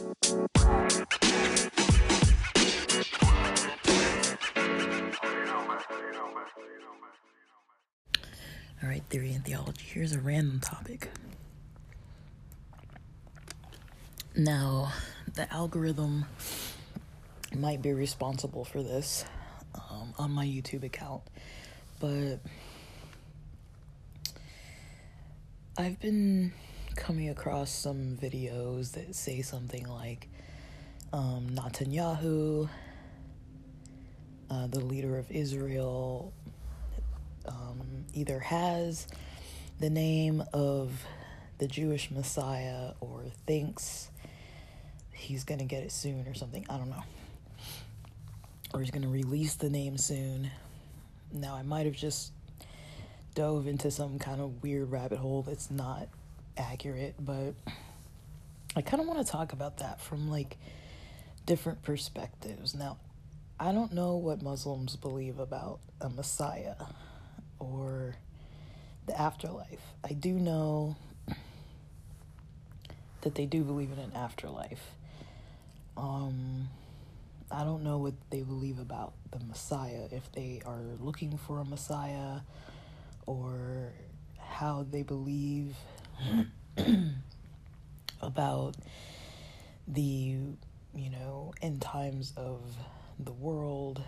Alright, theory and theology. Here's a random topic. Now, the algorithm might be responsible for this on my YouTube account, but I've been coming across some videos that say something like Netanyahu, the leader of Israel, either has the name of the Jewish Messiah or thinks he's going to get it soon or something. I don't know. Or he's going to release the name soon. Now, I might have just dove into some kind of weird rabbit hole that's not accurate, but I kind of want to talk about that from different perspectives. Now, I don't know what Muslims believe about a Messiah or the afterlife. I do know that they do believe in an afterlife. I don't know what they believe about the Messiah, if they are looking for a Messiah, or how they believe about the, end times of the world.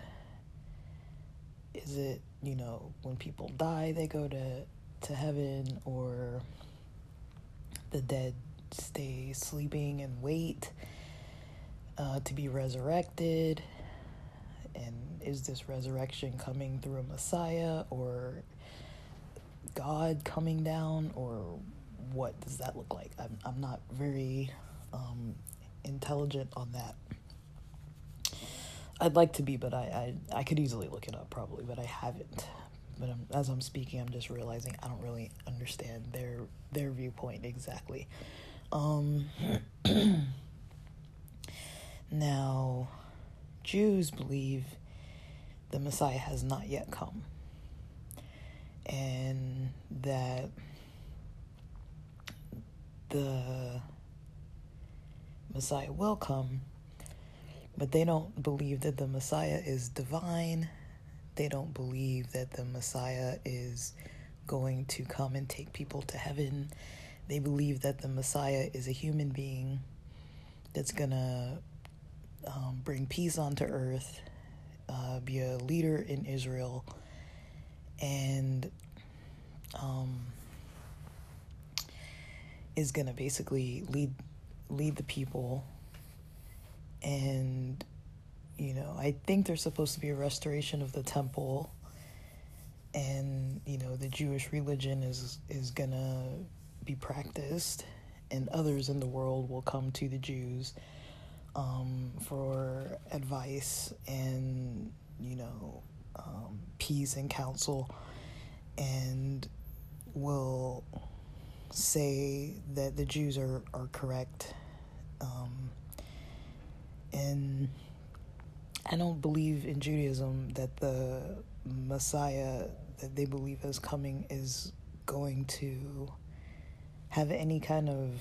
Is it, when people die, they go to heaven, or the dead stay sleeping and wait to be resurrected? And is this resurrection coming through a Messiah or God coming down, or what does that look like? I'm not very intelligent on that. I'd like to be, but I could easily look it up probably, but I haven't. But as I'm speaking, I'm just realizing I don't really understand their viewpoint exactly. Now, Jews believe the Messiah has not yet come, and that the Messiah will come, but they don't believe that the Messiah is divine. They don't believe that the Messiah is going to come and take people to heaven. They believe that the Messiah is a human being that's gonna bring peace onto earth, be a leader in Israel, and is gonna basically lead the people. And I think there's supposed to be a restoration of the temple, and the Jewish religion is gonna be practiced, and others in the world will come to the Jews for advice and peace and counsel, and will say that the Jews are correct. And I don't believe in Judaism that the Messiah that they believe is coming is going to have any kind of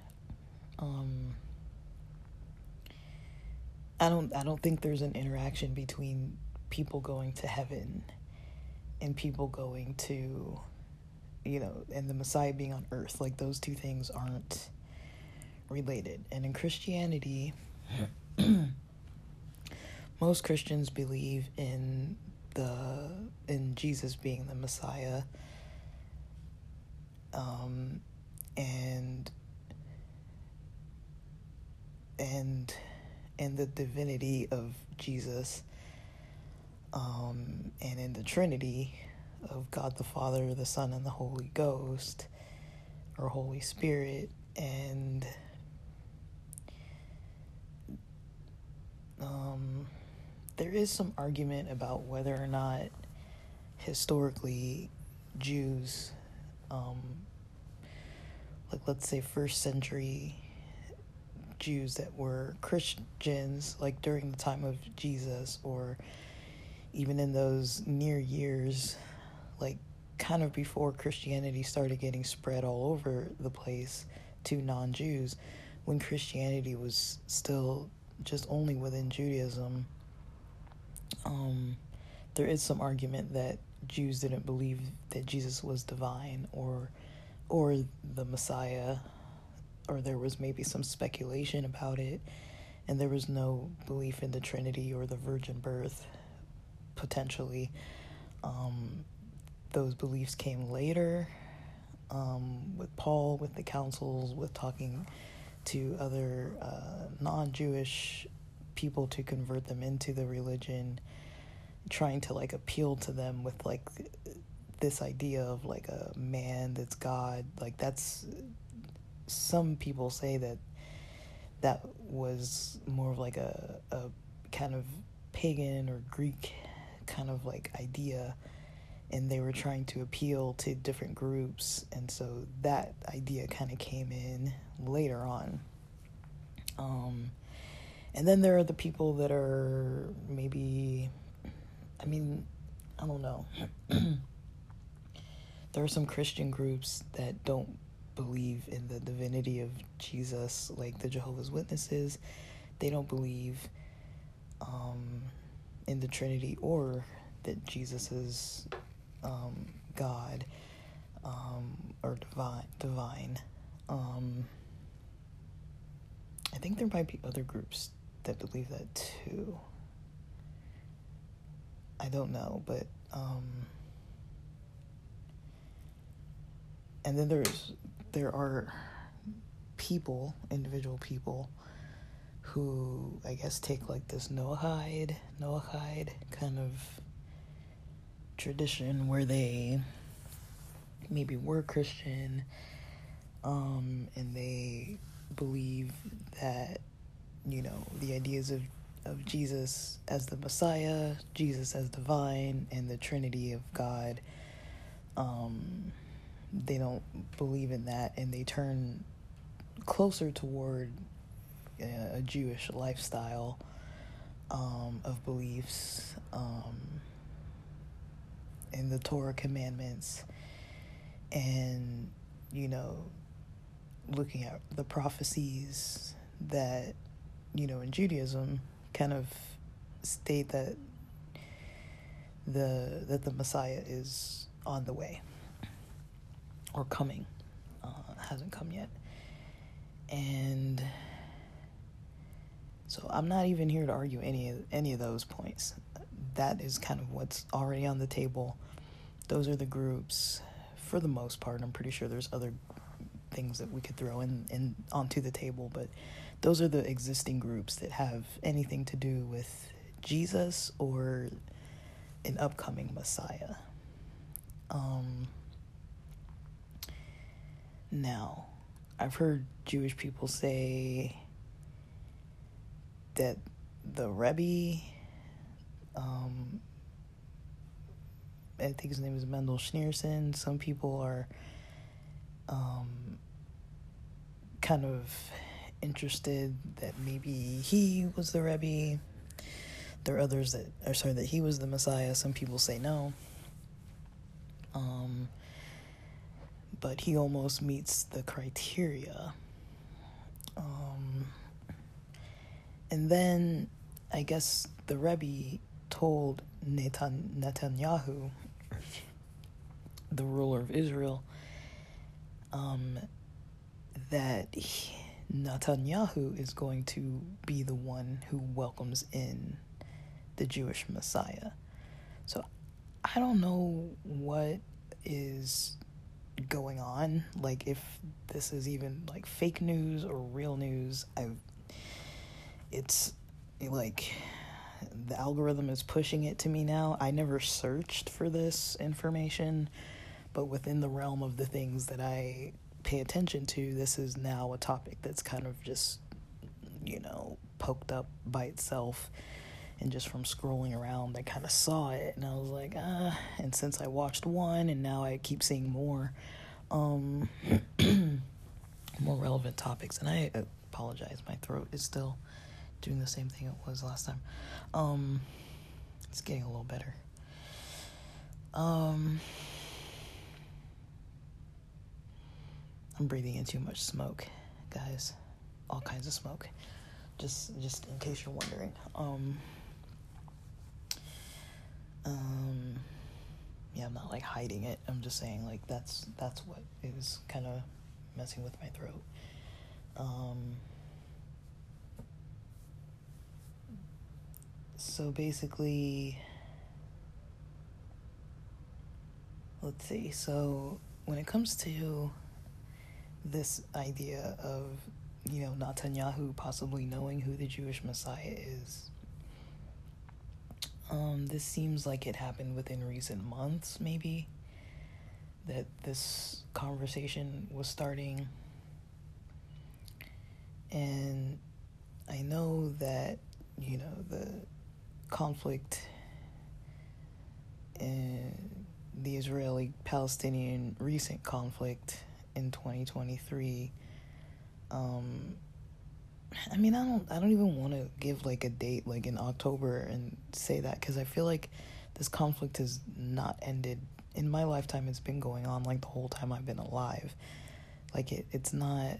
I don't think there's an interaction between people going to heaven and people going to and the Messiah being on earth. Those two things aren't related. And in Christianity, most Christians believe in Jesus being the Messiah, and the divinity of Jesus, and in the Trinity of God the Father, the Son, and the Holy Ghost, or Holy Spirit. And there is some argument about whether or not historically Jews, let's say first century Jews that were Christians, during the time of Jesus, or even in those near years, kind of before Christianity started getting spread all over the place to non-Jews, when Christianity was still just only within Judaism, there is some argument that Jews didn't believe that Jesus was divine or the Messiah, or there was maybe some speculation about it, and there was no belief in the Trinity or the virgin birth, potentially. Those beliefs came later, with Paul, with the councils, with talking to other non-Jewish people to convert them into the religion, trying to like appeal to them with like this idea of like a man that's God. Like, that's, some people say that was more of like a kind of pagan or Greek kind of like idea, and they were trying to appeal to different groups, and so that idea kind of came in later on. And then there are the people that are maybe, I don't know. There are some Christian groups that don't believe in the divinity of Jesus, like the Jehovah's Witnesses. They don't believe in the Trinity or that Jesus is God or divine. I think there might be other groups that believe that too. I don't know, but and then there are people, individual people, who I guess take like this Noahide kind of tradition where they maybe were Christian, and they believe that, you know, the ideas of Jesus as the Messiah, Jesus as divine, and the Trinity of God, they don't believe in that, and they turn closer toward a Jewish lifestyle of beliefs, in the Torah commandments, and, you know, looking at the prophecies that, you know, in Judaism kind of state that the Messiah is on the way or coming, hasn't come yet. And so I'm not even here to argue any of those points. That is kind of what's already on the table. Those are the groups, for the most part. I'm pretty sure there's other things that we could throw in onto the table, but those are the existing groups that have anything to do with Jesus or an upcoming Messiah. Now, I've heard Jewish people say that the Rebbe, I think his name is Mendel Schneerson, some people are kind of interested that maybe he was the Rebbe. There are others that are sorry that he was the Messiah. Some people say no. But he almost meets the criteria. And then I guess the Rebbe told Netanyahu, the ruler of Israel, that Netanyahu is going to be the one who welcomes in the Jewish Messiah. So I don't know what is going on, like if this is even like fake news or real news. It's like the algorithm is pushing it to me now. I never searched for this information, but within the realm of the things that I pay attention to, this is now a topic that's kind of just, you know, poked up by itself. And just from scrolling around, I kind of saw it, and I was like, and since I watched one, and now I keep seeing more, more relevant topics, and I apologize, my throat is still doing the same thing it was last time. It's getting a little better. I'm breathing in too much smoke, guys. all kinds of smoke. Just in case you're wondering. Yeah, I'm not like hiding it. I'm just saying like that's what is kind of messing with my throat. So basically, let's see. So when it comes to this idea of, Netanyahu possibly knowing who the Jewish Messiah is, this seems like it happened within recent months, maybe, that this conversation was starting. And I know that, the conflict in the Israeli-Palestinian recent conflict in 2023, I don't even want to give like a date like in October and say that, because I feel like this conflict has not ended in my lifetime. It's been going on like the whole time I've been alive. Like it's not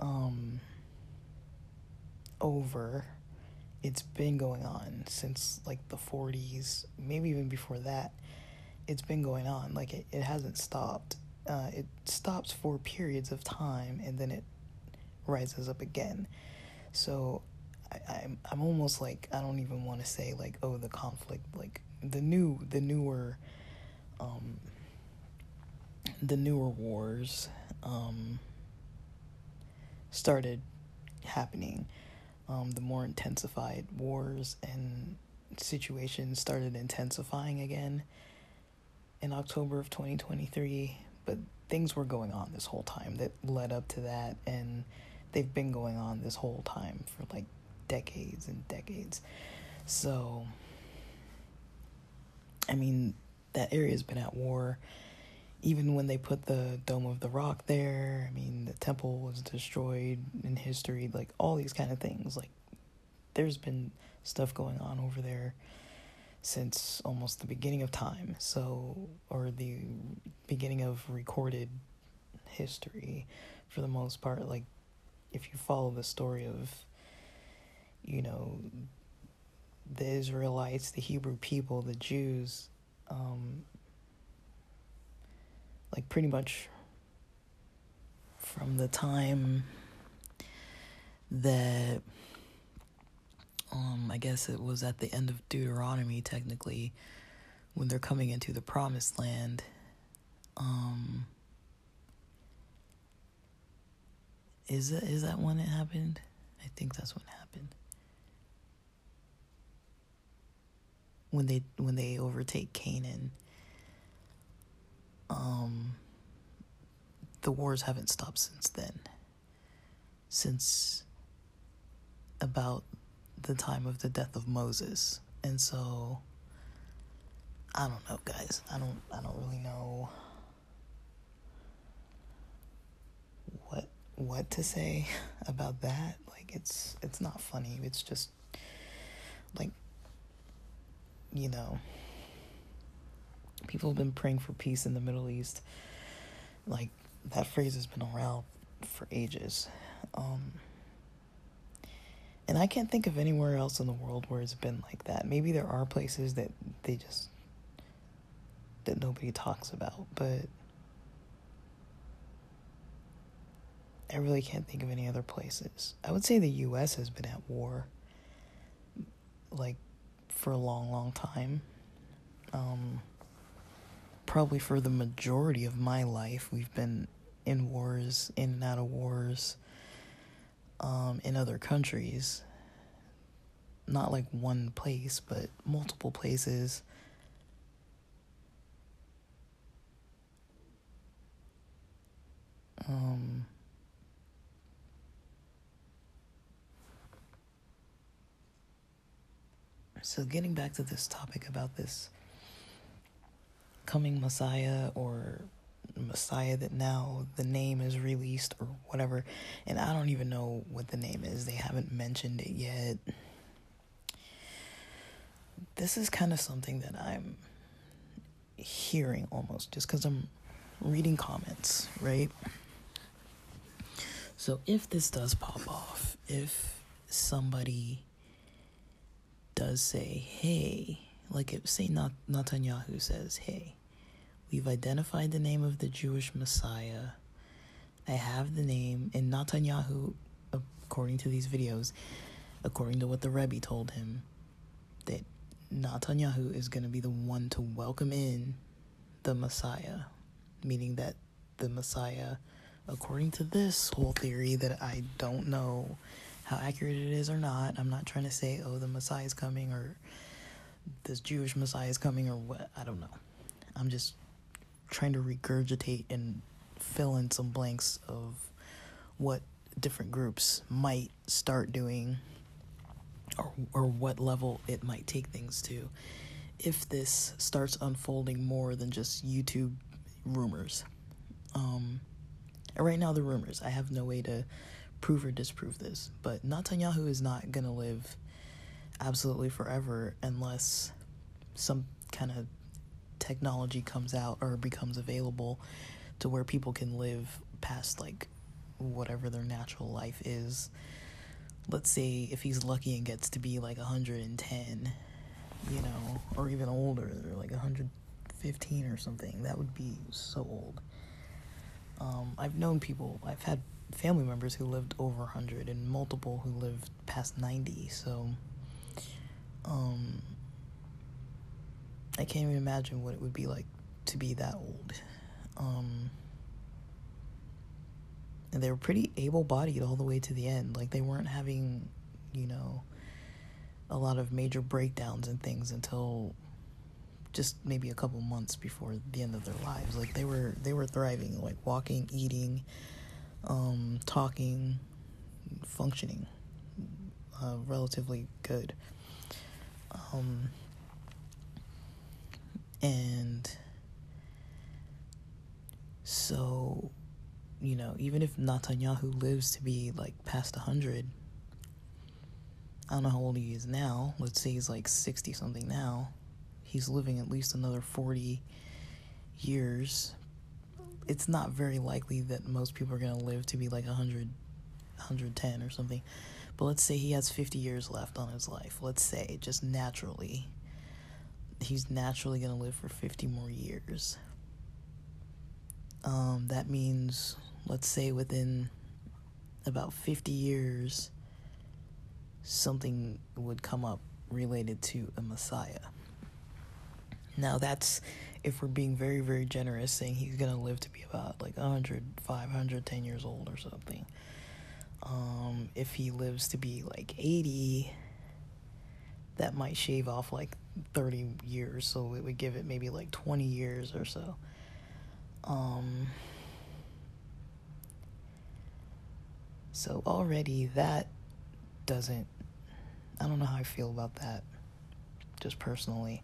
over. It's been going on since like the 40s, maybe even before that. It's been going on. Like it hasn't stopped. It stops for periods of time and then it rises up again. So I'm almost like, I don't even want to say like, oh, the conflict, like the newer wars started happening. The more intensified wars and situations started intensifying again in October of 2023, but things were going on this whole time that led up to that, and they've been going on this whole time for like decades and decades. So, I mean, that area's been at war. Even when they put the Dome of the Rock there, I mean, the temple was destroyed in history, like all these kind of things. Like, there's been stuff going on over there since almost the beginning of time. So, or the beginning of recorded history for the most part. Like, if you follow the story of, the Israelites, the Hebrew people, the Jews, like pretty much from the time that, I guess it was at the end of Deuteronomy, technically, when they're coming into the Promised Land, is that when it happened? I think that's when it happened. When they overtake Canaan, the wars haven't stopped since then. Since about the time of the death of Moses. And so I don't know, guys. I don't really know what to say about that. Like it's not funny. It's just like, people have been praying for peace in the Middle East. Like, that phrase has been around for ages. And I can't think of anywhere else in the world where it's been like that. Maybe there are places that that nobody talks about, but I really can't think of any other places. I would say the U.S. has been at war, like, for a long, long time. Probably for the majority of my life, we've been in wars, in and out of wars, in other countries. Not like one place, but multiple places. So getting back to this topic about this coming Messiah, or Messiah that now the name is released or whatever, and I don't even know what the name is. They haven't mentioned it yet. This is kind of something that I'm hearing almost just because I'm reading comments, right? So if this does pop off, if somebody does say, hey, like if, say Netanyahu says, hey, we've identified the name of the Jewish Messiah, I have the name, and Netanyahu, according to these videos, according to what the Rebbe told him, that Netanyahu is going to be the one to welcome in the Messiah, meaning that the Messiah, according to this whole theory that I don't know how accurate it is or not, I'm not trying to say, oh, the Messiah is coming, or this Jewish Messiah is coming, or what, I don't know. I'm just trying to regurgitate and fill in some blanks of what different groups might start doing, or what level it might take things to, if this starts unfolding more than just YouTube rumors. And right now, the rumors, I have no way to prove or disprove this, but Netanyahu is not going to live absolutely forever unless some kind of technology comes out or becomes available to where people can live past, like, whatever their natural life is. Let's say if he's lucky and gets to be like 110, you know, or even older, like 115 or something, that would be so old. I've known people, I've had family members who lived over 100 and multiple who lived past 90, so I can't even imagine what it would be like to be that old. And they were pretty able-bodied all the way to the end. Like, they weren't having, you know, a lot of major breakdowns and things until just maybe a couple months before the end of their lives. Like, they were thriving, like walking, eating, talking, functioning, relatively good. And so, you know, even if Netanyahu lives to be like past 100, I don't know how old he is now. Let's say he's like 60 something now. He's living at least another 40 years. It's not very likely that most people are going to live to be like 100, 110 or something. But let's say he has 50 years left on his life. Let's say just naturally, he's naturally going to live for 50 more years. That means, let's say within about 50 years, something would come up related to a Messiah. Now that's, if we're being very, very generous, saying he's going to live to be about like 105, 110 years old or something. If he lives to be like 80, that might shave off like 30 years, so it would give it maybe like 20 years or so. So already that doesn't, I don't know how I feel about that, just personally.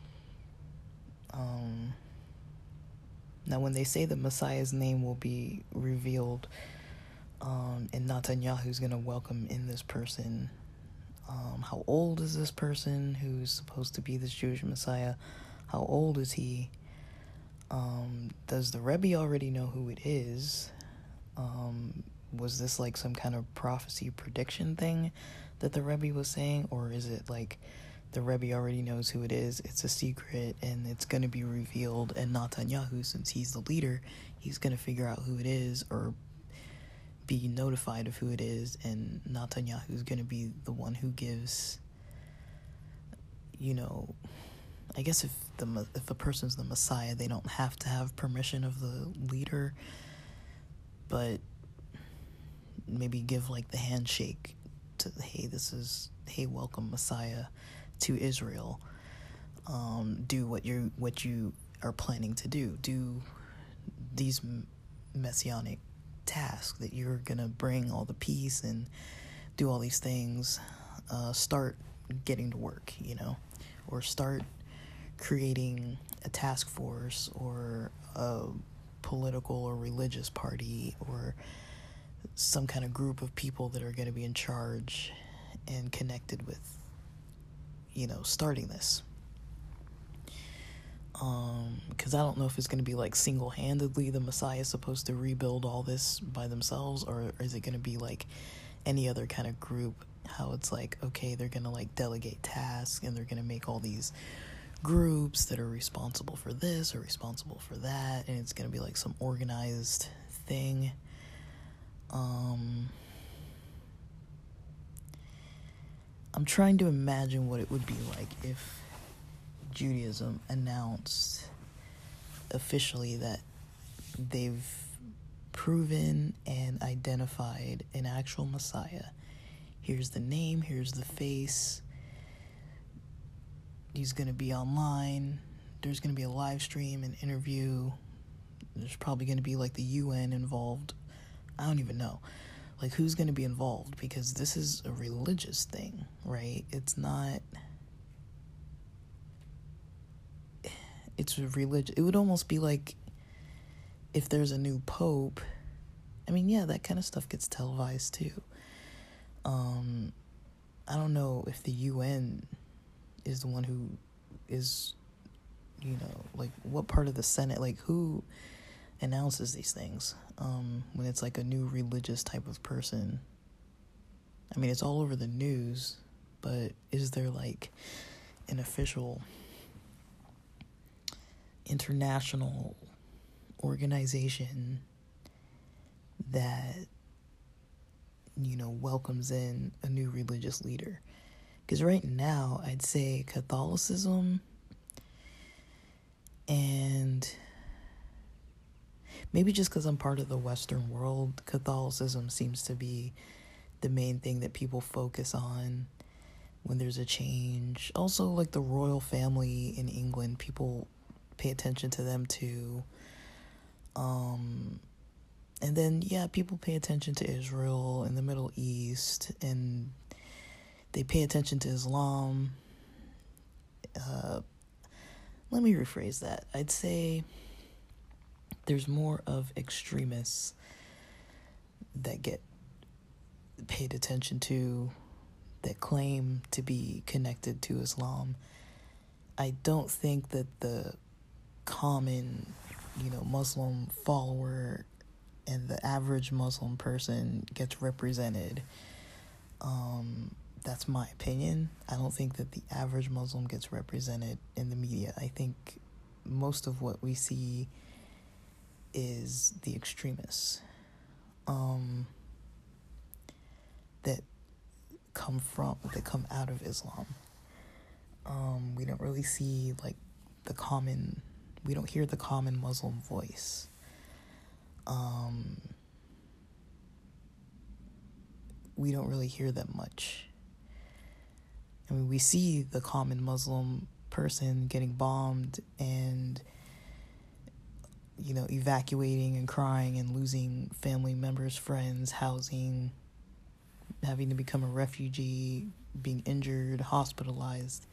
Now when they say the Messiah's name will be revealed, and Netanyahu's gonna welcome in this person, how old is this person who's supposed to be this Jewish Messiah? How old is he? Does the Rebbe already know who it is? Was this like some kind of prophecy prediction thing that the Rebbe was saying? Or is it like the Rebbe already knows who it is, it's a secret, and it's going to be revealed, and Netanyahu, since he's the leader, he's going to figure out who it is or be notified of who it is, and Netanyahu's going to be the one who gives, you know, I guess if a person's the Messiah, they don't have to have permission of the leader, but maybe give like the handshake to, hey, welcome Messiah to Israel. Do what you are planning to do. Do these messianic tasks that you're gonna bring all the peace and do all these things. Start getting to work, you know, or start creating a task force or a political or religious party or some kind of group of people that are going to be in charge and connected with, you know, starting this. Because I don't know if it's going to be like single-handedly the Messiah is supposed to rebuild all this by themselves, or is it going to be like any other kind of group, how it's like, okay, they're going to like delegate tasks and they're going to make all these groups that are responsible for this or responsible for that, and it's going to be like some organized thing. I'm trying to imagine what it would be like if Judaism announced officially that they've proven and identified an actual Messiah. Here's the name, here's the face. He's going to be online. There's going to be a live stream, an interview. There's probably going to be like the UN involved. I don't even know. Like, who's going to be involved? Because this is a religious thing, right? It's not... It's religious. It would almost be like if there's a new pope. I mean, yeah, that kind of stuff gets televised too. I don't know if the UN is the one who is, you know, like what part of the Senate, like who announces these things when it's like a new religious type of person. I mean, it's all over the news, but is there like an official international organization that, you know, welcomes in a new religious leader? Because right now, I'd say Catholicism and maybe just because I'm part of the Western world, Catholicism seems to be the main thing that people focus on when there's a change. Also, like the royal family in England, people pay attention to them too. And then, yeah, people pay attention to Israel and the Middle East, and they pay attention to Islam. Let me rephrase that. I'd say there's more of extremists that get paid attention to, that claim to be connected to Islam. I don't think that the common, you know, Muslim follower and the average Muslim person gets represented. That's my opinion. I don't think that the average Muslim gets represented in the media. I think most of what we see is the extremists that come out of Islam. We don't really see like we don't hear the common Muslim voice. We don't really hear that much. I mean, we see the common Muslim person getting bombed and, you know, evacuating and crying and losing family members, friends, housing, having to become a refugee, being injured, hospitalized,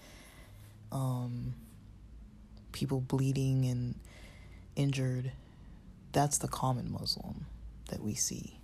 people bleeding and injured. That's the common Muslim that we see.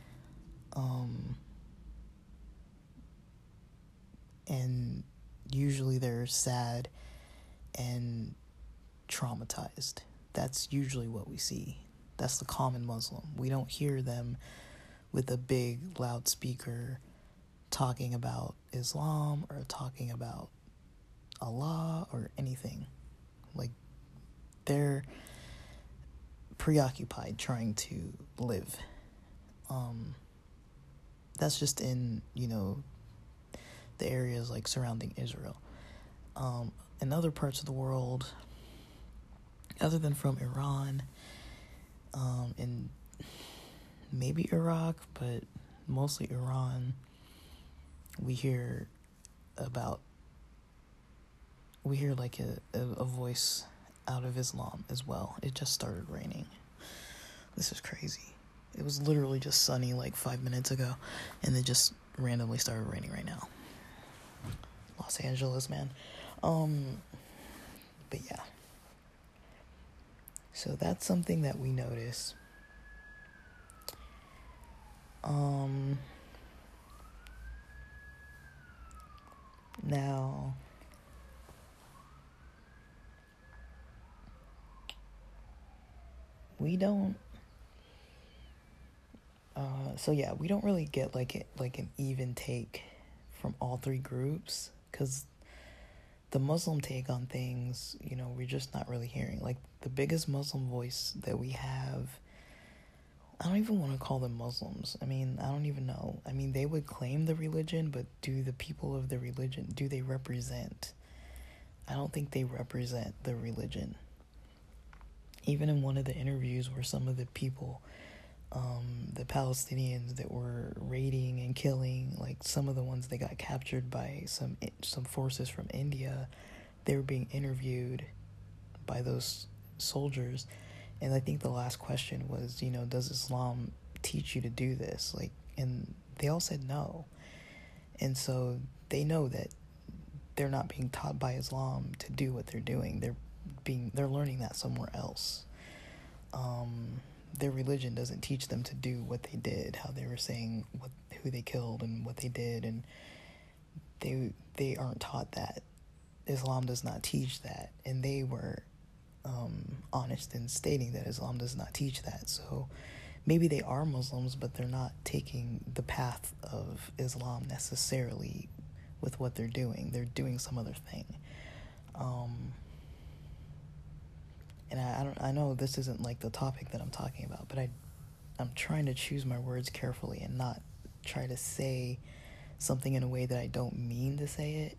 And usually they're sad and traumatized. That's usually what we see. That's the common Muslim. We don't hear them with a big loudspeaker talking about Islam or talking about Allah or anything. Like, they're preoccupied trying to live. That's just in, you know, the areas like surrounding Israel. In other parts of the world, other than from Iran, and maybe Iraq, but mostly Iran, we hear like a voice out of Islam as well. It just started raining. This is crazy. It was literally just sunny like 5 minutes ago, and it just randomly started raining right now. Los Angeles, man. But yeah. So that's something that we notice. Now, we don't. So yeah, we don't really get like an even take from all three groups, because the Muslim take on things, we're just not really hearing. Like, the biggest Muslim voice that we have, I don't even want to call them Muslims. I mean, I don't even know. I mean, they would claim the religion, but do the people of the religion, do they represent? I don't think they represent the religion. Even in one of the interviews where some of the people, the Palestinians that were raiding and killing, like some of the ones that got captured by some forces from India, they were being interviewed by those soldiers, and I think the last question was, does Islam teach you to do this? Like, and they all said no. And so they know that they're not being taught by Islam to do what they're doing. They're learning that somewhere else. Their religion doesn't teach them to do what they did, how they were saying who they killed and what they did, and they aren't taught that. Islam does not teach that, and they were honest in stating that Islam does not teach that. So maybe they are Muslims, but they're not taking the path of Islam necessarily with what they're doing. They're doing some other thing. And I know this isn't like the topic that I'm talking about, but I'm trying to choose my words carefully and not try to say something in a way that I don't mean to say it.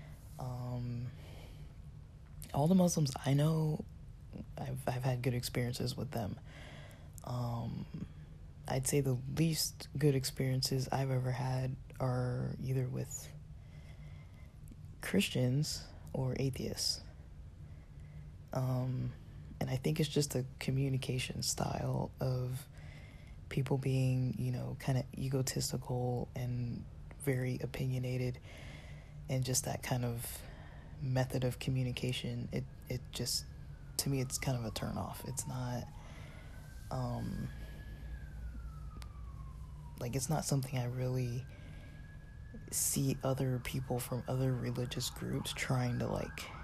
All the Muslims I know, I've had good experiences with them. I'd say the least good experiences I've ever had are either with Christians or atheists. And I think it's just a communication style of people being, kind of egotistical and very opinionated, and just that kind of method of communication. It just, to me, it's kind of a turnoff. It's not, it's not something I really see other people from other religious groups trying to,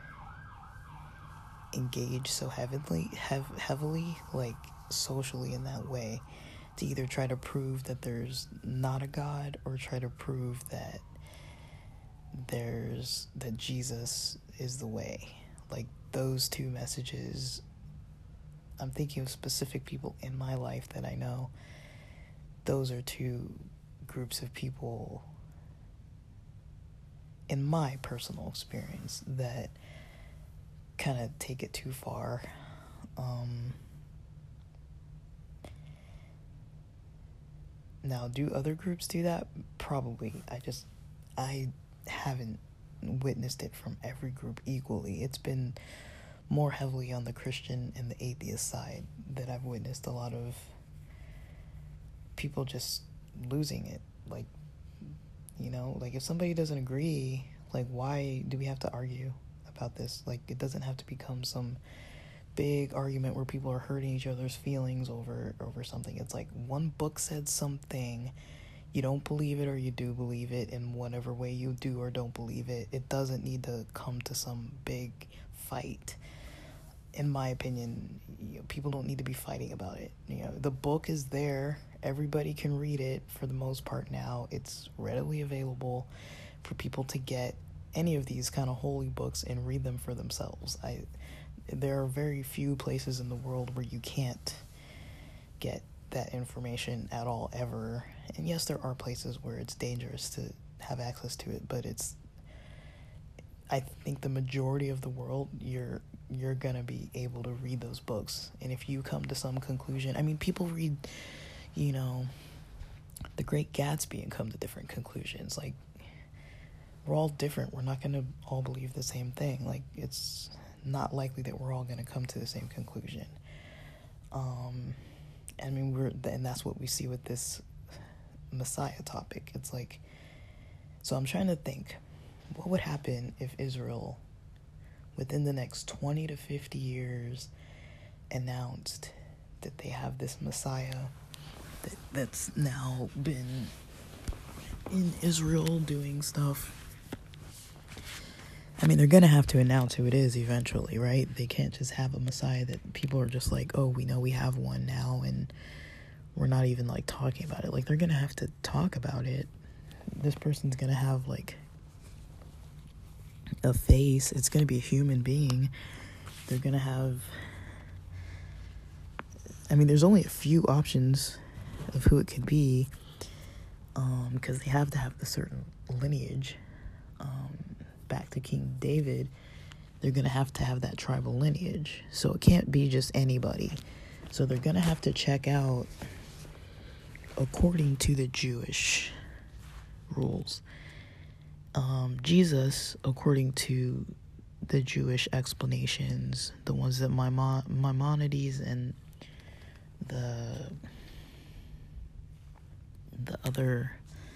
engage so heavily, socially in that way, to either try to prove that there's not a God or try to prove that that Jesus is the way. Like, those two messages, I'm thinking of specific people in my life that I know. Those are two groups of people, in my personal experience, that kind of take it too far. Now, do other groups do that? Probably. I haven't witnessed it from every group equally. It's been more heavily on the Christian and the atheist side that I've witnessed a lot of people just losing it. If somebody doesn't agree, why do we have to argue about this? It doesn't have to become some big argument where people are hurting each other's feelings over something. It's one book said something, you don't believe it or you do believe it, in whatever way you do or don't believe it. It doesn't need to come to some big fight. In my opinion, people don't need to be fighting about it. The book is there. Everybody can read it for the most part now. It's readily available for people to get any of these kind of holy books and read them for themselves. There are very few places in the world where you can't get that information at all, ever. And yes, there are places where it's dangerous to have access to it, but I think the majority of the world, you're gonna be able to read those books. And if you come to some conclusion, people read, The Great Gatsby and come to different conclusions. We're all different. We're not gonna all believe the same thing. It's not likely that we're all gonna come to the same conclusion. And that's what we see with this Messiah topic. It's so I'm trying to think, what would happen if Israel, within the next 20 to 50 years, announced that they have this Messiah that's now been in Israel doing stuff? I mean, they're going to have to announce who it is eventually, right? They can't just have a Messiah that people are just like, oh, we know we have one now, and we're not even, like, talking about it. Like, they're going to have to talk about it. This person's going to have, like, a face. It's going to be a human being. They're going to have... I mean, there's only a few options of who it could be, because they have to have the certain lineage. Back to King David, they're going to have that tribal lineage. So it can't be just anybody. So they're going to have to check out, according to the Jewish rules, Jesus, according to the Jewish explanations, the ones that Maimonides and the other,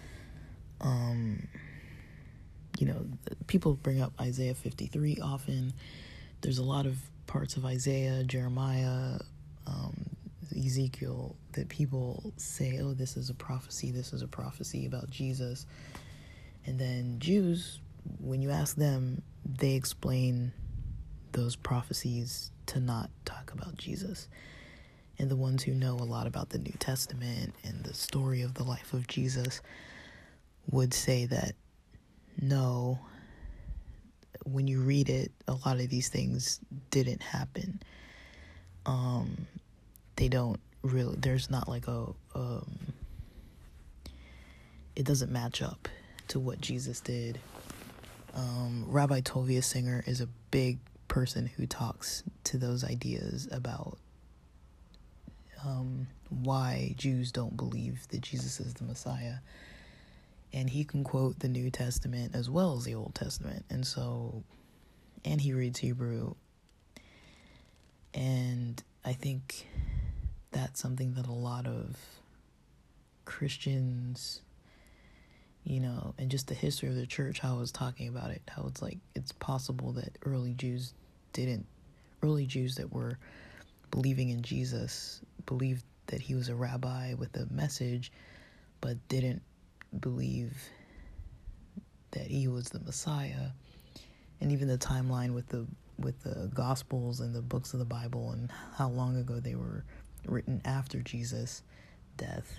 people bring up Isaiah 53 often. There's a lot of parts of Isaiah, Jeremiah, Ezekiel that people say, oh, this is a prophecy about Jesus. And then Jews, when you ask them, they explain those prophecies to not talk about Jesus. And the ones who know a lot about the New Testament and the story of the life of Jesus would say that, no, when you read it, a lot of these things didn't happen. They don't really, there's not like it doesn't match up to what Jesus did. Rabbi Tovia Singer is a big person who talks to those ideas about why Jews don't believe that Jesus is the Messiah. And he can quote the New Testament as well as the Old Testament. And he reads Hebrew. And I think that's something that a lot of Christians, and just the history of the church, how I was talking about it, how it's like, it's possible that early Jews that were believing in Jesus believed that he was a rabbi with a message, but didn't believe that he was the Messiah. And even the timeline with the Gospels and the books of the Bible and how long ago they were written after Jesus' death,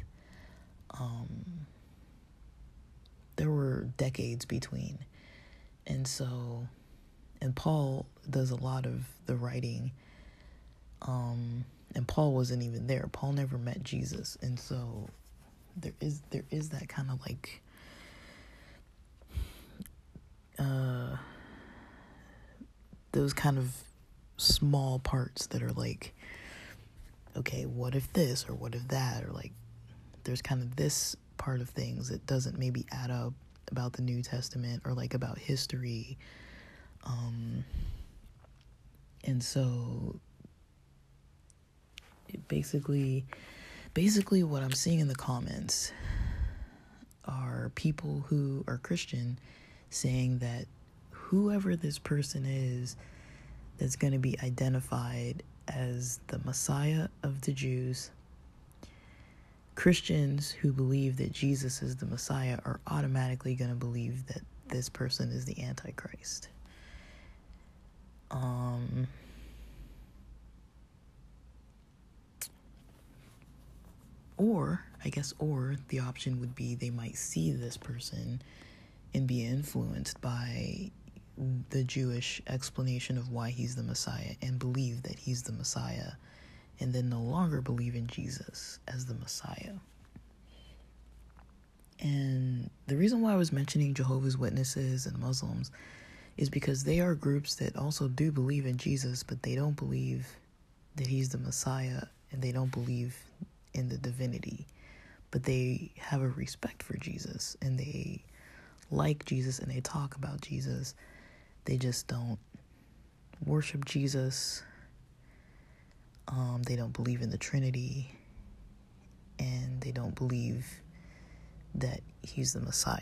there were decades between. And Paul does a lot of the writing, and Paul wasn't even there. Paul never met Jesus. And so there is that kind of like those kind of small parts that are like, okay, what if this or what if that, or like there's kind of this part of things that doesn't maybe add up about the New Testament or like about history. And so it basically what I'm seeing in the comments are people who are Christian saying that whoever this person is that's going to be identified as the Messiah of the Jews, Christians who believe that Jesus is the Messiah are automatically going to believe that this person is the Antichrist. Or the option would be they might see this person and be influenced by the Jewish explanation of why he's the Messiah and believe that he's the Messiah, and then no longer believe in Jesus as the Messiah. And the reason why I was mentioning Jehovah's Witnesses and Muslims is because they are groups that also do believe in Jesus, but they don't believe that he's the Messiah, and they don't believe in the divinity. But they have a respect for Jesus, and they like Jesus, and they talk about Jesus. They just don't worship Jesus. They don't believe in the Trinity, and they don't believe that he's the Messiah.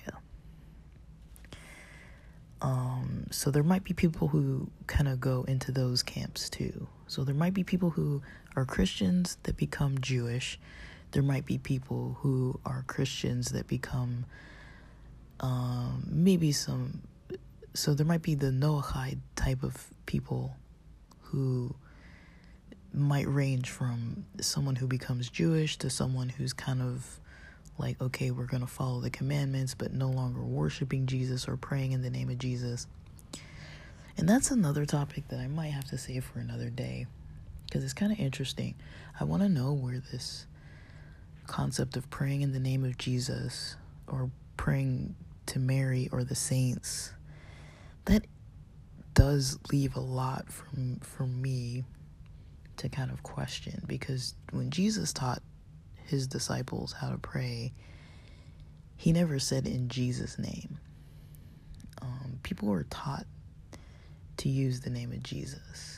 So there might be people who kind of go into those camps too. So there might be people who are Christians that become Jewish. There might be people who are Christians that become maybe some so there might be the Noahide type of people who might range from someone who becomes Jewish to someone who's kind of like, okay, we're going to follow the commandments, but no longer worshiping Jesus or praying in the name of Jesus. And that's another topic that I might have to save for another day, because it's kind of interesting. I want to know where this concept of praying in the name of Jesus or praying to Mary or the saints, that does leave a lot for me to kind of question, because when Jesus taught his disciples how to pray, he never said in Jesus' name. People were taught to use the name of Jesus.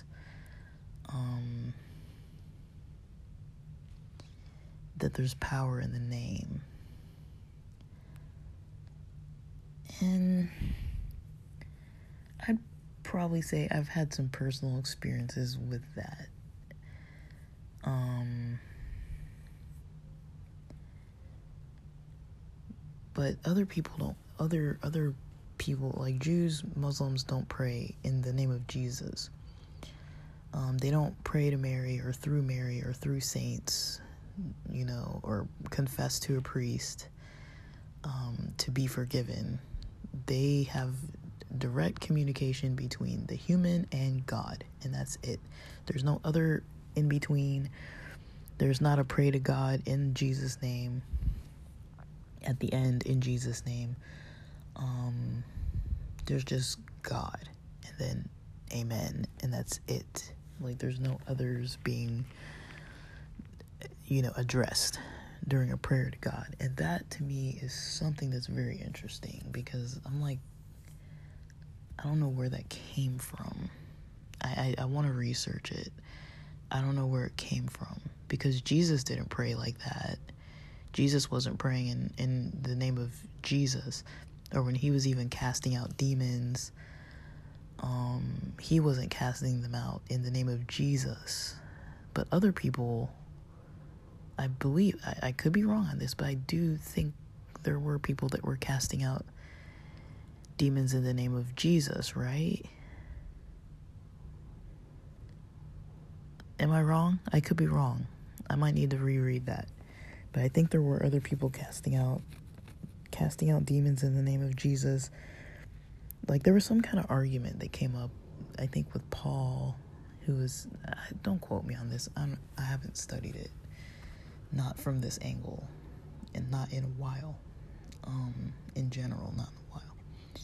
That there's power in the name. And I'd probably say I've had some personal experiences with that. But other people don't. Other people, like Jews, Muslims, don't pray in the name of Jesus. They don't pray to Mary or through saints, or confess to a priest to be forgiven. They have direct communication between the human and God, and that's it. There's no other in between. There's not a pray to God in Jesus' name at the end in Jesus' name. There's just God, and then amen, and that's it. Like, there's no others being addressed during a prayer to God. And that to me is something that's very interesting, because I'm like, I don't know where that came from. I want to research it. I don't know where it came from, because Jesus didn't pray like that. Jesus wasn't praying in the name of Jesus, or when he was even casting out demons, he wasn't casting them out in the name of Jesus. But other people, I believe, I could be wrong on this, but I do think there were people that were casting out demons in the name of Jesus, right? Am I wrong? I could be wrong. I might need to reread that. But I think there were other people casting out demons in the name of Jesus. Like, there was some kind of argument that came up, I think, with Paul, who was, don't quote me on this, I haven't studied it, not from this angle, and not in a while, in general, not in a while.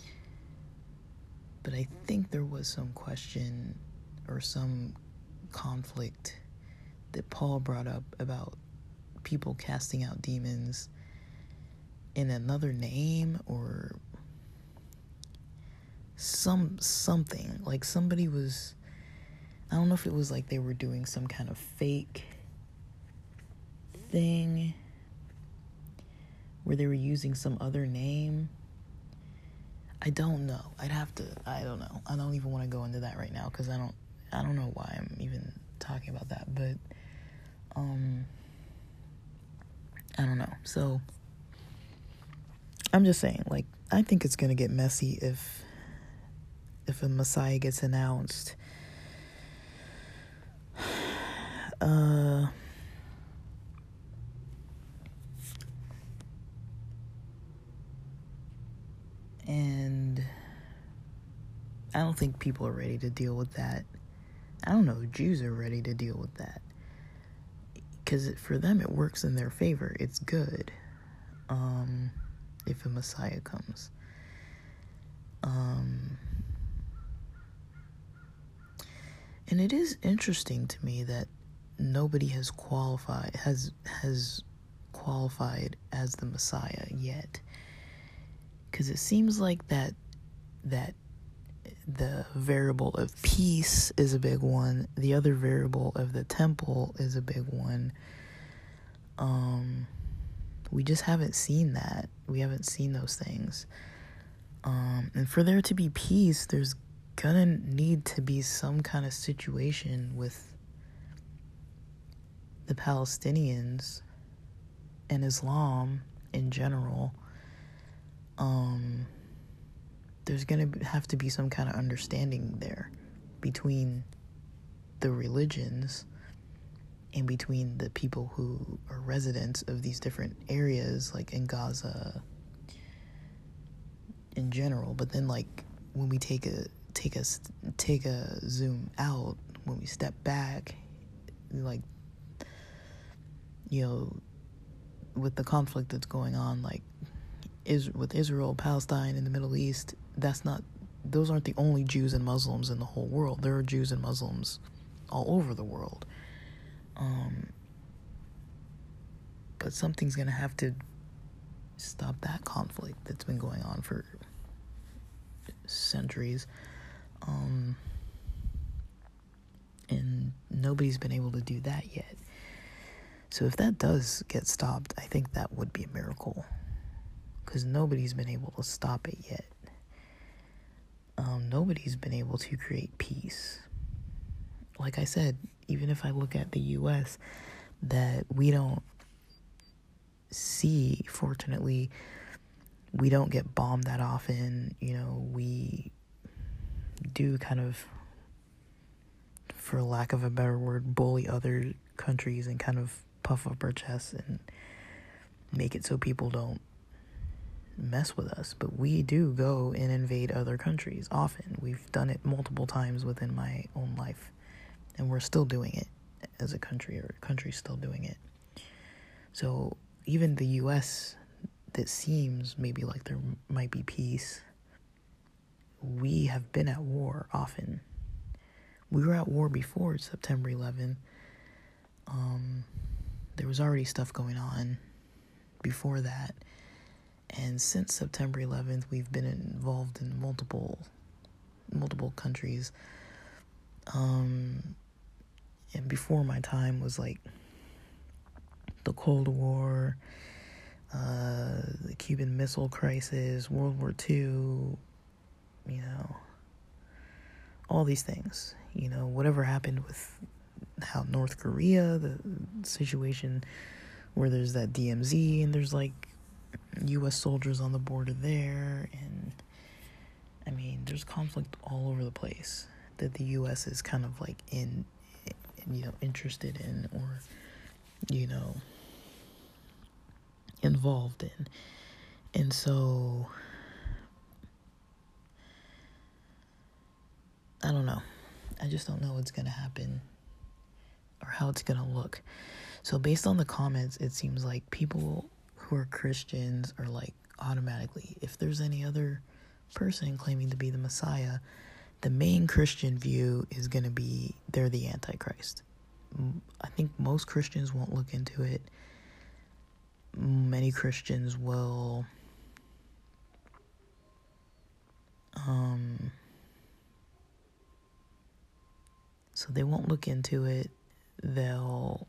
But I think there was some question or some conflict that Paul brought up about people casting out demons in another name, or something. Like, somebody was, I don't know if it was like they were doing some kind of fake thing where they were using some other name. I don't know. I don't know. I don't even want to go into that right now, because I don't know why I'm even talking about that, but I don't know. So I'm just saying, like, I think it's gonna get messy if a Messiah gets announced. And I don't think people are ready to deal with that. I don't know if Jews are ready to deal with that, because for them it works in their favor. It's good if a Messiah comes. And it is interesting to me that nobody has qualified as the Messiah yet, because it seems like that the variable of peace is a big one. The other variable of the temple is a big one. We just haven't seen that. We haven't seen those things. And for there to be peace, there's gonna need to be some kind of situation with the Palestinians and Islam in general. there's going to have to be some kind of understanding there between the religions and between the people who are residents of these different areas, like in Gaza in general. But then, like, when we take a zoom out, when we step back, like, you know, with the conflict that's going on, like with Israel, Palestine, in the Middle East, those aren't the only Jews and Muslims in the whole world. There are Jews and Muslims all over the world. But something's gonna have to stop that conflict that's been going on for centuries. And nobody's been able to do that yet. So if that does get stopped, I think that would be a miracle, because nobody's been able to stop it yet. Nobody's been able to create peace. Like I said, even if I look at the U.S., that we don't see, fortunately, we don't get bombed that often. You know, we do kind of, for lack of a better word, bully other countries and kind of puff up our chests and make it so people don't mess with us. But we do go and invade other countries often. We've done it multiple times within my own life, and we're still doing it as a country, or a country's still doing it. So even the U.S., that seems maybe like there might be peace, we have been at war often. We were at war before September 11th. There was already stuff going on before that. And since September 11th, we've been involved in multiple countries. And before my time was like the Cold War, the Cuban Missile Crisis, World War II, you know, all these things. You know, whatever happened with how North Korea, the situation where there's that DMZ and there's like U.S. soldiers on the border there, and I mean, there's conflict all over the place that the U.S. is kind of like interested in, or, you know, involved in. And so I don't know. I just don't know what's going to happen or how it's going to look. So based on the comments, it seems like people who are Christians are like automatically, if there's any other person claiming to be the Messiah, the main Christian view is going to be they're the Antichrist. I think most Christians won't look into it. Many Christians will so they won't look into it. They'll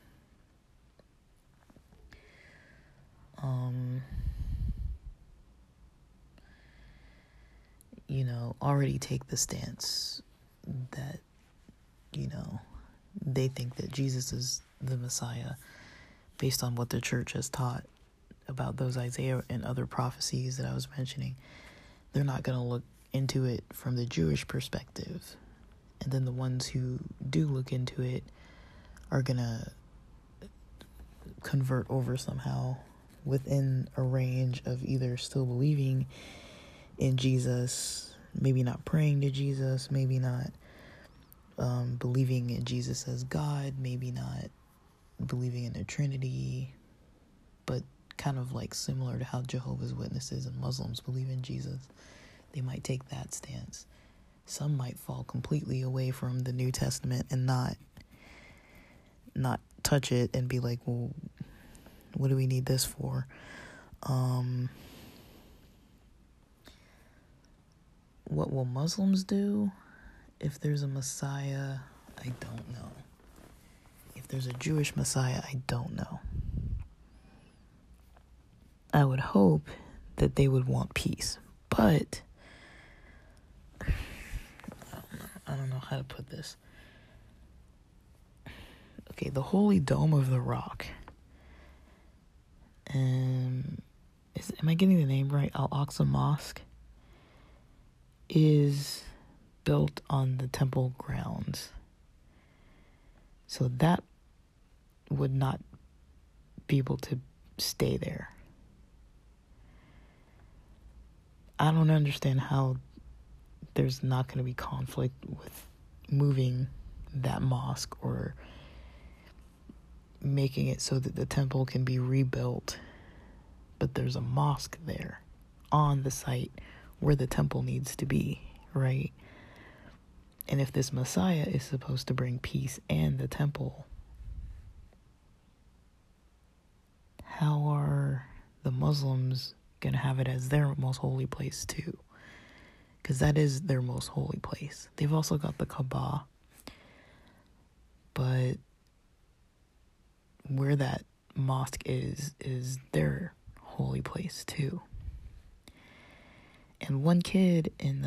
you know, already take the stance that, you know, they think that Jesus is the Messiah based on what the church has taught about those Isaiah and other prophecies that I was mentioning. They're not going to look into it from the Jewish perspective. And then the ones who do look into it are going to convert over somehow within a range of either still believing in Jesus, maybe not praying to Jesus, maybe not believing in Jesus as God, maybe not believing in the Trinity, but kind of like similar to how Jehovah's Witnesses and Muslims believe in Jesus. They might take that stance. Some might fall completely away from the New Testament and not touch it and be like, well, what do we need this for? What will Muslims do if there's a Messiah? I don't know. If there's a Jewish Messiah, I don't know. I would hope that they would want peace, but I don't know how to put this. Okay, the Holy Dome of the Rock. Am I getting the name right? Al-Aqsa Mosque. is built on the temple grounds. So that would not be able to stay there. I don't understand how there's not going to be conflict with moving that mosque or making it so that the temple can be rebuilt, but there's a mosque there on the site where the temple needs to be, right? And if this Messiah is supposed to bring peace and the temple, how are the Muslims going to have it as their most holy place too? Because that is their most holy place. They've also got the Kaaba, but where that mosque is their holy place too. And one kid in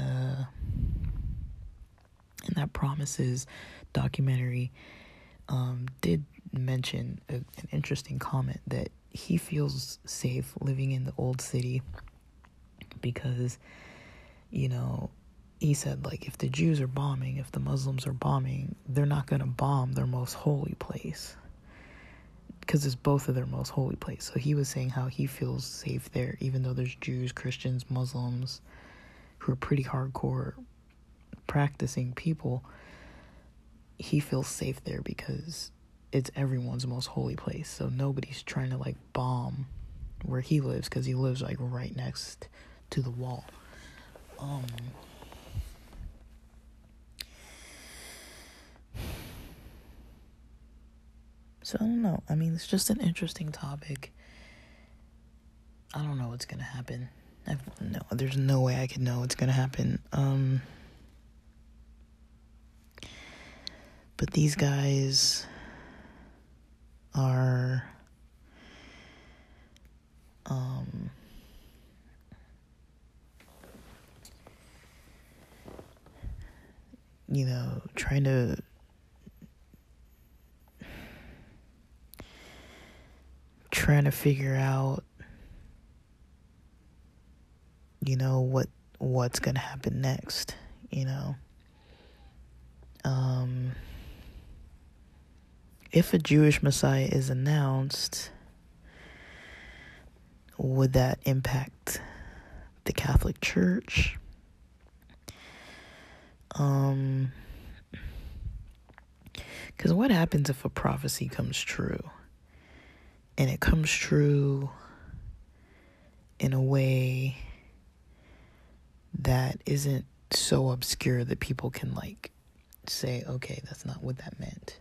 that Promises documentary did mention an interesting comment that he feels safe living in the old city because, you know, he said, like, if the Jews are bombing, if the Muslims are bombing, they're not going to bomb their most holy place because it's both of their most holy place. So he was saying how he feels safe there, even though there's Jews, Christians, Muslims who are pretty hardcore practicing people. He feels safe there because it's everyone's most holy place. So nobody's trying to like bomb where he lives because he lives like right next to the wall. So I don't know. I mean, it's just an interesting topic. I don't know what's gonna happen. There's no way I could know what's gonna happen. But these guys are you know, trying to figure out, you know, what's gonna happen next, you know. If a Jewish Messiah is announced, would that impact the Catholic Church? Because what happens if a prophecy comes true? And it comes true in a way that isn't so obscure that people can, like, say, okay, that's not what that meant.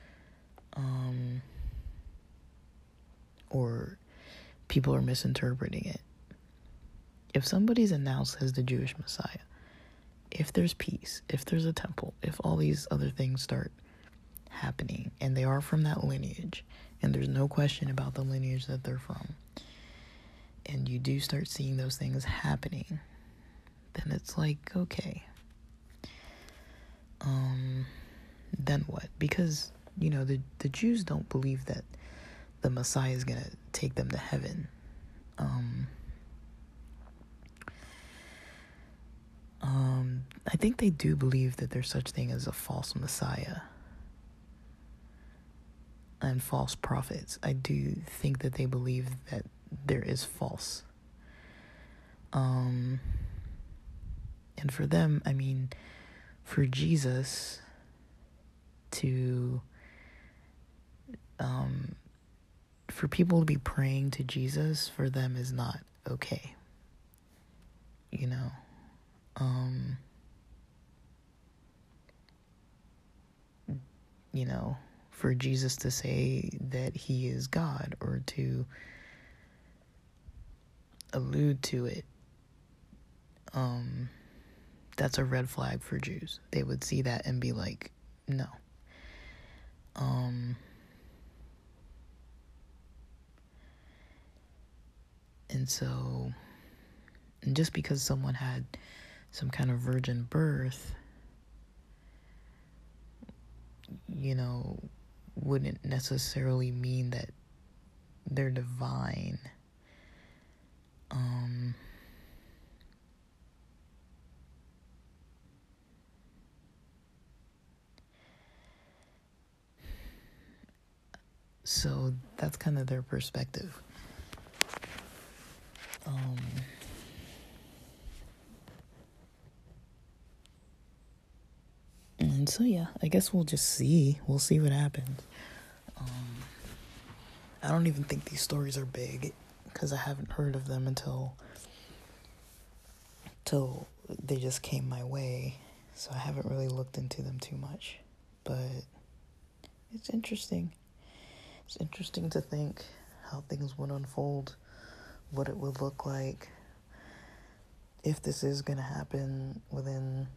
Or people are misinterpreting it. If somebody's announced as the Jewish Messiah, if there's peace, if there's a temple, if all these other things start happening, and they are from that lineage, and there's no question about the lineage that they're from, and you do start seeing those things happening, then it's like, okay, then what? Because, you know, the Jews don't believe that the Messiah is going to take them to heaven. I think they do believe that there's such thing as a false Messiah and false prophets. I do think that they believe that there is false. And for them, I mean, for Jesus to, for people to be praying to Jesus, for them is not okay, you know. You know, for Jesus to say that he is God or to allude to it, that's a red flag for Jews. They would see that and be like, no. And so, and just because someone had some kind of virgin birth, you know, wouldn't necessarily mean that they're divine. So that's kind of their perspective. And so yeah, I guess we'll just see. We'll see what happens. I don't even think these stories are big because I haven't heard of them until they just came my way. So I haven't really looked into them too much. But it's interesting. It's interesting to think how things would unfold, what it would look like if this is going to happen within,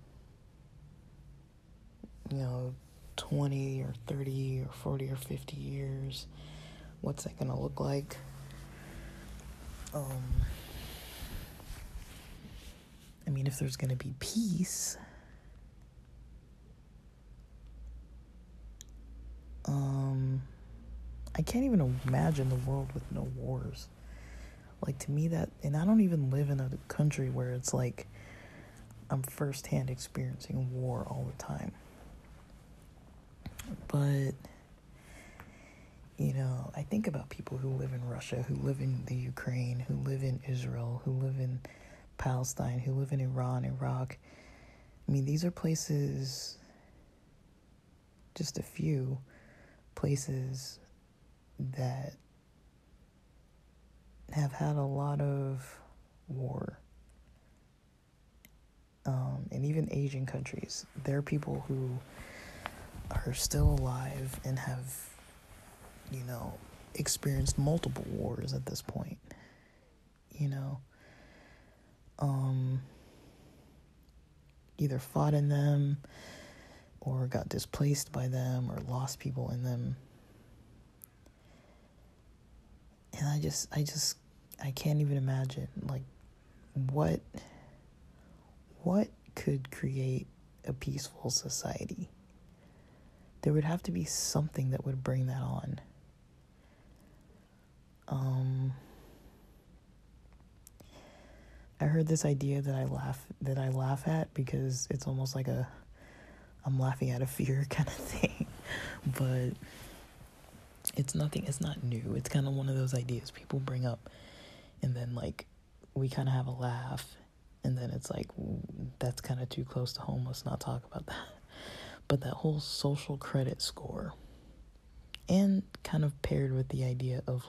20 or 30 or 40 or 50 years. What's that going to look like? I mean, if there's going to be peace, I can't even imagine the world with no wars. Like, to me, and I don't even live in a country where it's like I'm firsthand experiencing war all the time. But, I think about people who live in Russia, who live in the Ukraine, who live in Israel, who live in Palestine, who live in Iran, Iraq. I mean, these are places, just a few places that have had a lot of war. And even Asian countries, there are people who are still alive and have, experienced multiple wars at this point. Either fought in them or got displaced by them or lost people in them. And I can't even imagine, like, what could create a peaceful society. There would have to be something that would bring that on. I heard this idea that I laugh at because it's almost like I'm laughing at a fear kind of thing. But it's not new. It's kind of one of those ideas people bring up and then like we kind of have a laugh and then it's like that's kind of too close to home. Let's not talk about that. But that whole social credit score, and kind of paired with the idea of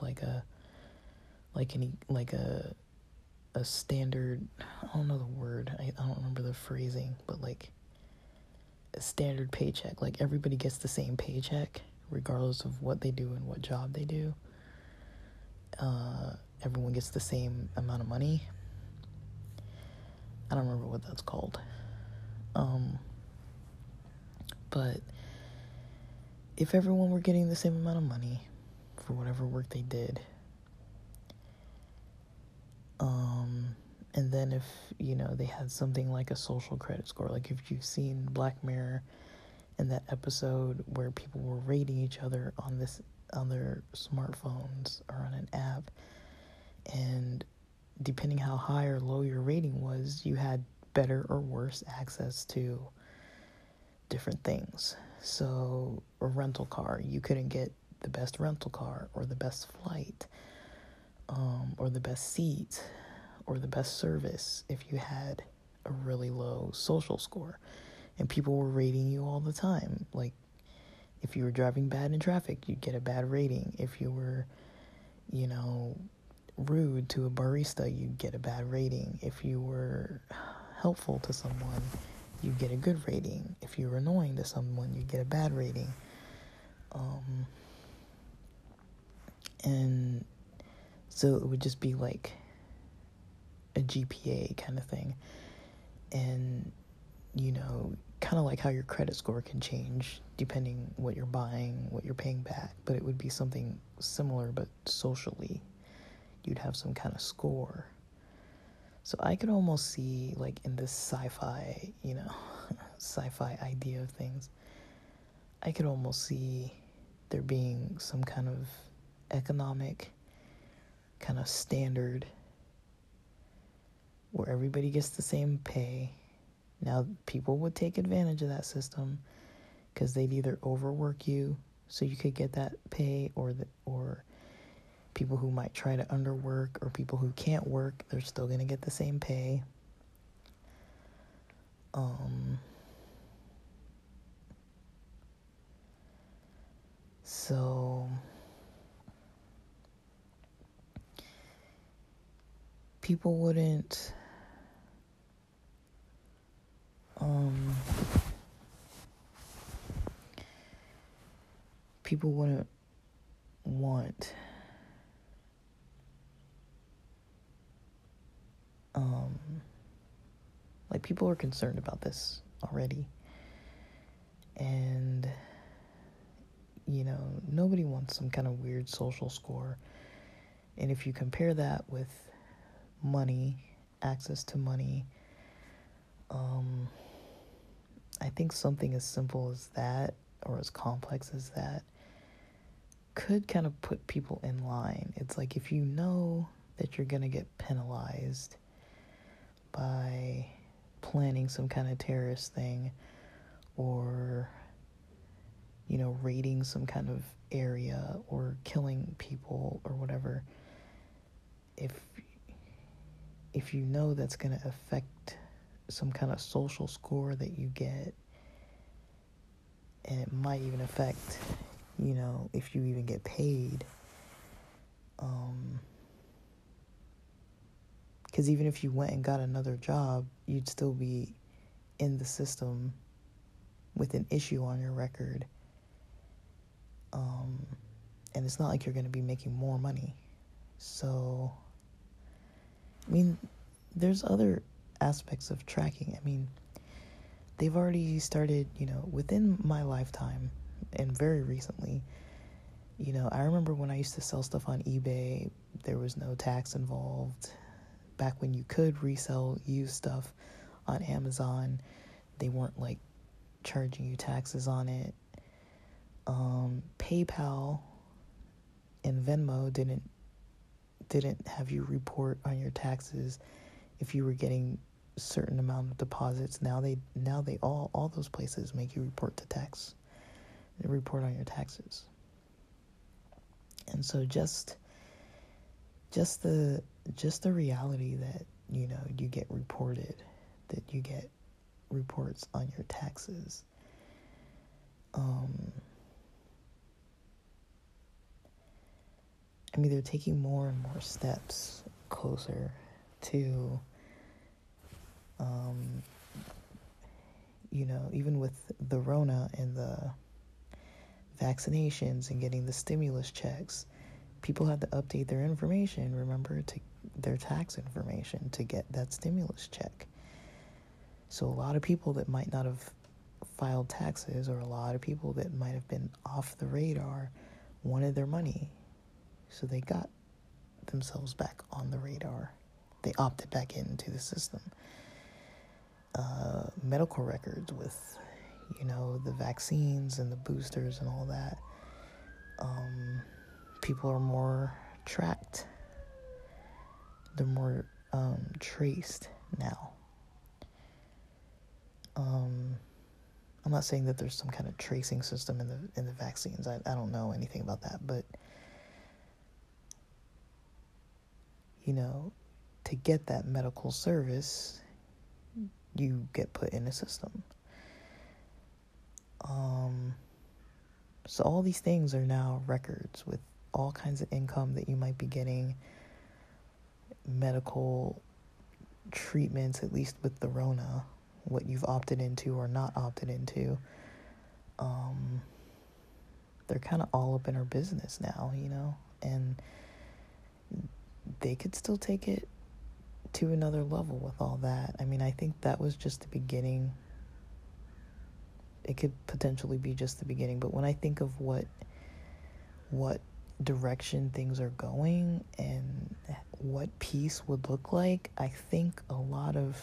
a standard, I don't know the word, I don't remember the phrasing, but like a standard paycheck, like everybody gets the same paycheck regardless of what they do and what job they do. Everyone gets the same amount of money. I don't remember what that's called. But if everyone were getting the same amount of money for whatever work they did, and then if, they had something like a social credit score, like if you've seen Black Mirror and that episode where people were rating each other on their smartphones or on an app, and depending how high or low your rating was, you had better or worse access to different things. So a rental car, you couldn't get the best rental car or the best flight, or the best seat or the best service if you had a really low social score. And people were rating you all the time. Like, if you were driving bad in traffic, you'd get a bad rating. If you were, rude to a barista, you'd get a bad rating. If you were helpful to someone, you'd get a good rating. If you were annoying to someone, you'd get a bad rating. And so it would just be like a GPA kind of thing. And, kind of like how your credit score can change depending what you're buying, what you're paying back. But it would be something similar, but socially. You'd have some kind of score. So I could almost see, like, in this sci-fi, sci-fi idea of things, I could almost see there being some kind of economic kind of standard where everybody gets the same pay. Now, people would take advantage of that system because they'd either overwork you So you could get that pay, or people who might try to underwork, or people who can't work, they're still going to get the same pay. So people wouldn't want like, people are concerned about this already, and nobody wants some kind of weird social score. And if you compare that with money, access to money, I think something as simple as that, or as complex as that, could kind of put people in line. It's like, if you know that you're gonna get penalized by planning some kind of terrorist thing, or raiding some kind of area, or killing people or whatever, if you know that's going to affect some kind of social score that you get, and it might even affect, if you even get paid, because even if you went and got another job, you'd still be in the system with an issue on your record. And it's not like you're going to be making more money. So, I mean, there's other aspects of tracking. I mean, they've already started, within my lifetime, and very recently, I remember when I used to sell stuff on eBay, there was no tax involved. Back when you could resell used stuff on Amazon, they weren't like charging you taxes on it. PayPal and Venmo didn't have you report on your taxes if you were getting a certain amount of deposits. Now they all those places make you report on your taxes. And so just the reality that you get reports on your taxes. I mean, they're taking more and more steps closer to, even with the Rona and the vaccinations and getting the stimulus checks, people had to update their information, their tax information, to get that stimulus check. So a lot of people that might not have filed taxes, or a lot of people that might have been off the radar, wanted their money. So they got themselves back on the radar. They opted back into the system. Medical records with, the vaccines and the boosters and all that. People are more tracked. They're more traced now. I'm not saying that there's some kind of tracing system in the vaccines. I don't know anything about that, but to get that medical service, you get put in a system. So all these things are now records with all kinds of income that you might be getting, medical treatments, at least with the Rona, what you've opted into or not opted into. They're kind of all up in our business now, and they could still take it to another level with all that. I mean, I think that was just the beginning. It could potentially be just the beginning, but when I think of what direction things are going and what peace would look like, I think a lot of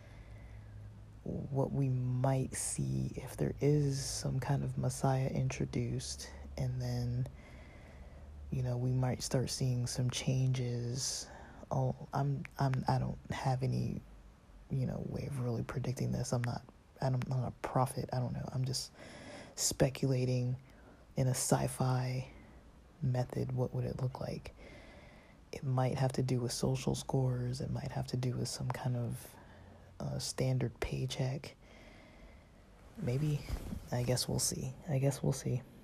what we might see, if there is some kind of Messiah introduced, and then we might start seeing some changes. I don't have any way of really predicting this. I'm not a prophet. I don't know. I'm just speculating in a sci-fi method, what would it look like? It might have to do with social scores. It might have to do with some kind of standard paycheck. Maybe. I guess we'll see.